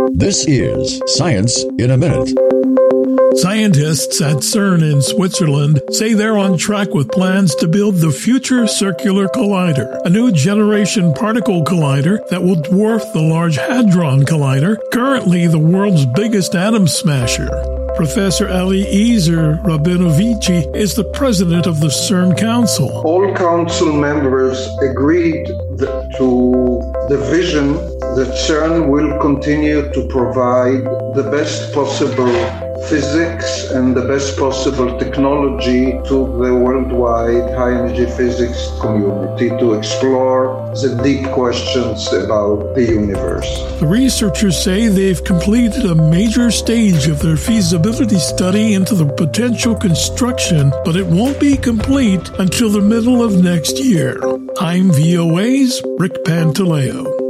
This is Science in a Minute. Scientists at CERN in Switzerland say they're on track with plans to build the Future Circular Collider, a new generation particle collider that will dwarf the Large Hadron Collider, currently the world's biggest atom smasher. Professor Eliezer Rabinovici is the president of the CERN Council. All council members agreed to the vision that CERN will continue to provide the best possible physics and the best possible technology to the worldwide high-energy physics community to explore the deep questions about the universe. The researchers say they've completed a major stage of their feasibility study into the potential construction, but it won't be complete until the middle of next year. I'm VOA's Rick Pantaleo.